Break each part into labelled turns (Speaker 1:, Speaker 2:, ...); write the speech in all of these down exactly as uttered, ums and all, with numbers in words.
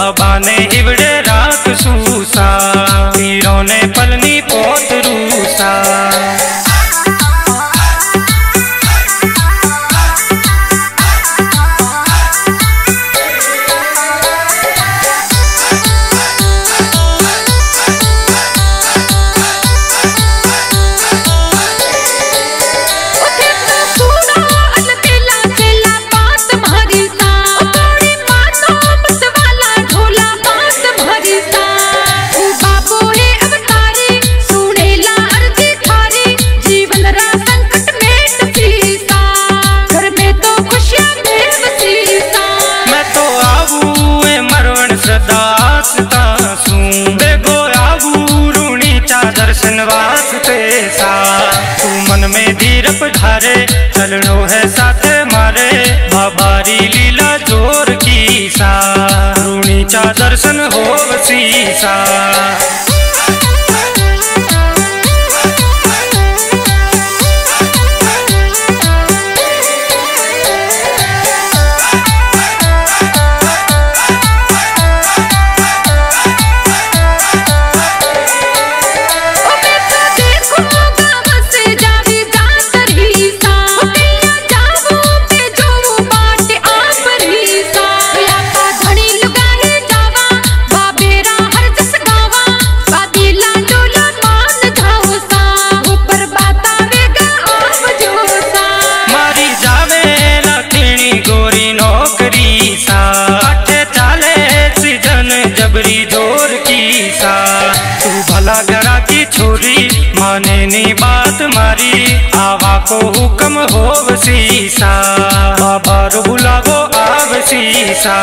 Speaker 1: बाबा ने हिवड़े राख सूसा, पीरों ने पलनी पोत रूसा। दर्शन वास्ते सा तू मन में धीरप ढारे, चलनो है साथ मारे, बाबारी लीला जोर की सा, रूणी चा दर्शन होव सीसा। तू भला गरा की छोरी माने नी बात मारी, आवा को हुक्म होव सीसा, बाबा रो बुलावो आव सीसा।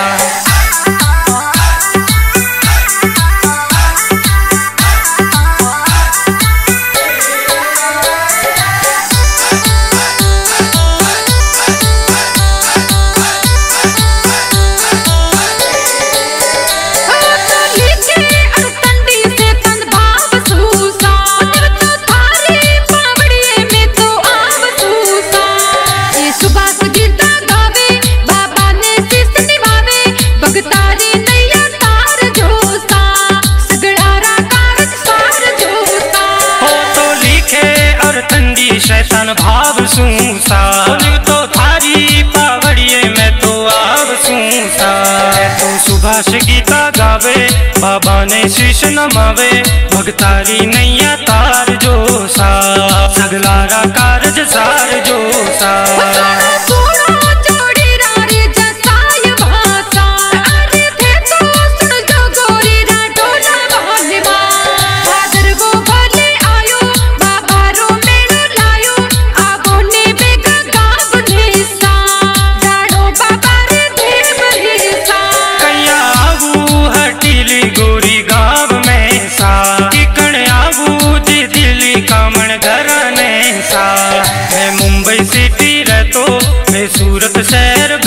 Speaker 1: शैतान भाव सूसा तो थारी पावड़िए में तो आव सूसा। तो सुभाष गीता गावे, बाबा ने शीश नमावे, भगतारी नैया तार जोसा, सगलारा कारज सार जोसा। मैं मुंबई सिटी रहतो, मैं सूरत शहर